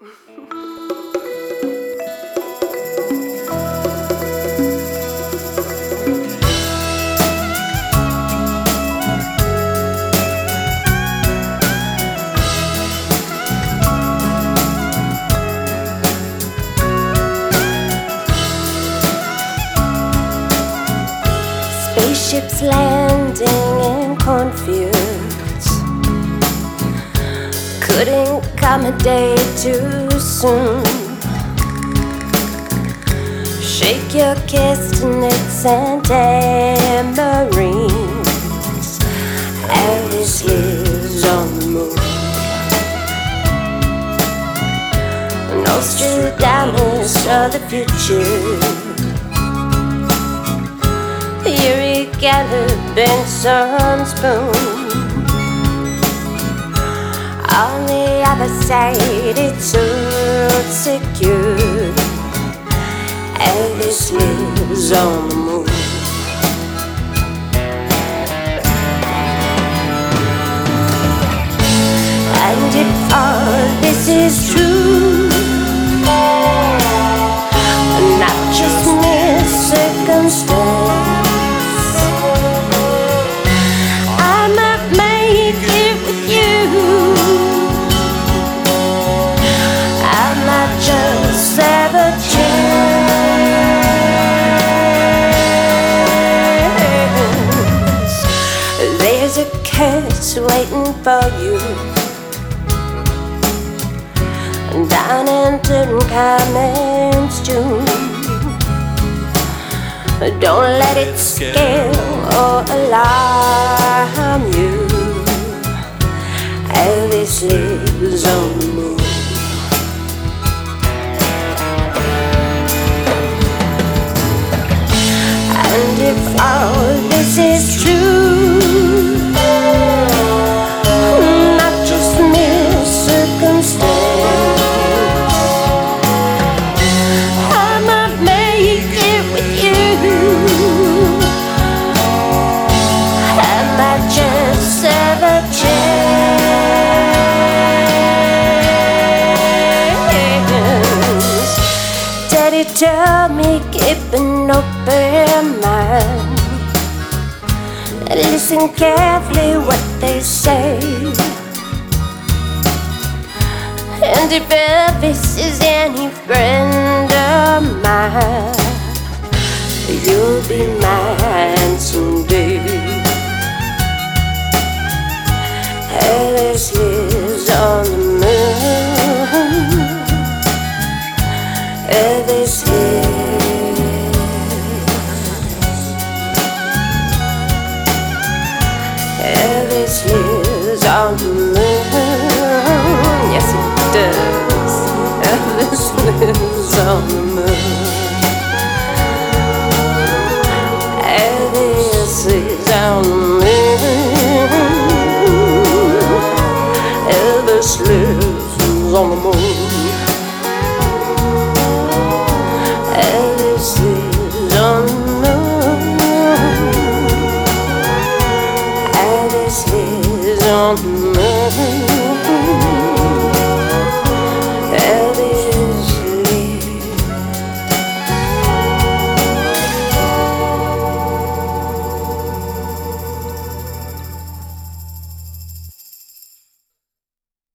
Spaceships landing in cornfields couldn't come a day too soon. Shake your castanets and tamarines. Alice lives on the moon. Nostradamus saw the future. Yuri Gallop and some spoon. On the other side it's all secure. Alice lives on the moon. And if all this is true, not just mere circumstance, just have a chance. There's a curse waiting for you down in Tutankhamun's tomb. Don't let it scare or alarm you. Elvis lives on the moon. And if all this is true, not just mere circumstance, I'ma make it with you. I might just have a chance. Daddy told me keep an open mind. Listen carefully what they say. And if Elvis is any friend of mine, you'll be mine someday. Elvis lives on the moon. Elvis lives. Elvis lives on the moon. Yes, it does. Elvis lives on the moon. Elvis lives on the moon. Elvis lives on the moon.